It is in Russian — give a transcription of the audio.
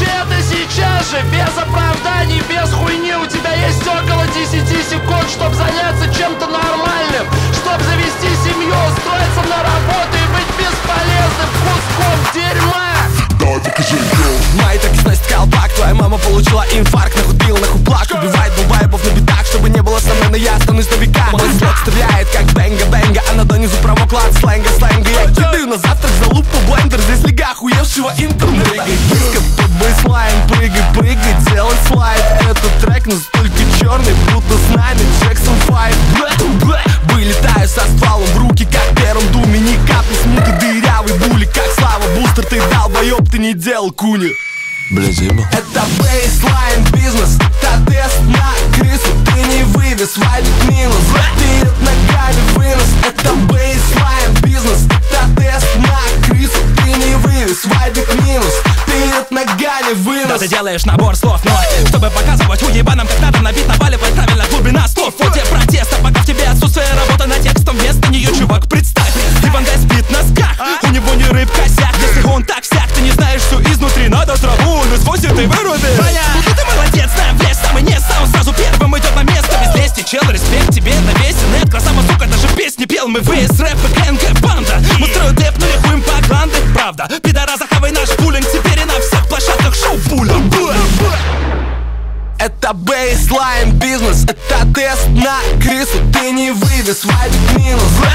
Выключи это сейчас же, без оправданий, без хуйни. У тебя есть около 10 секунд, чтобы заняться чем-то нормальным, чтобы завести семью, устроиться на работу и быть бесполезным куском дерьма. Мои такисность колпак, твоя мама получила инфаркт. Нахуй пил, нахуй плак, убивает булбайбов на битах, чтобы не было сомнений, я останусь на века. Мой слог стреляет, как бенга-бенга, а на донизу промокла от сленга. Я кидаю на завтрак за лупу блендер, здесь лига охуевшего интернета. Прыгай диско под бейслайн, прыгай, делай слайд. Этот трек настолько черный, будто с нами Джексон 5. Вылетаю со стволом в руки, как в первом думе. Ни капли смута, дырявый були, как Слава Бустер. Ты долбоёб, ты не делал куни. Блядь, заебал. Это бейслайн бизнес, это тест на крысу. Ты не вывез, валит минус, перед ногами вынос. Это бейслайн бизнес, это тест на крысу. Ты не вывез, валит минус, перед ногами вынос. Да, ты делаешь набор слов, но чтобы показывать уебанам, как надо, на бит наваливать правильно глубина слов. Вот тебе протеста, пока в тебе отсутствие работы над текстом. Вместо нее, чувак, представь, Иван Гай спит на носках, у него не рыб косяк. Если он так сяк, ты не знаешь все изнутри, надо траву насквозь, и ты выруби. Ну ты молодец, знаем в лес, самый не сам сразу первым идет на место. Без лести, чел, респект тебе на весь нет. Красава, сука, даже песни пел. Мы ВС, рэп и ГНГ банда. Мы строим депнули хуем по гланды. Правда, пидораса, хавай наш пулинг. Теперь и на всех площадках шоу пуля. Это бейслайн бизнес, это тест на крысу. Ты не вывез, валит минус.